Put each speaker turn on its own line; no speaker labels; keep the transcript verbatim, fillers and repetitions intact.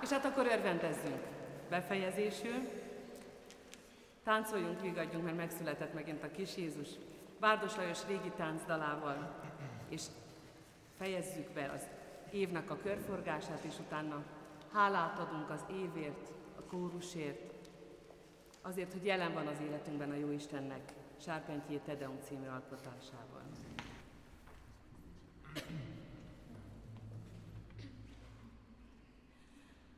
És hát akkor örvendezzünk. Befejezésül táncoljunk, vigadjunk, mert megszületett megint a kis Jézus. Bárdos Lajos régi táncdalával, és fejezzük be az évnek a körforgását, és utána hálát adunk az évért, a kórusért, azért, hogy jelen van az életünkben a Jóistennek Sárpentyé Te Deum című alkotásával.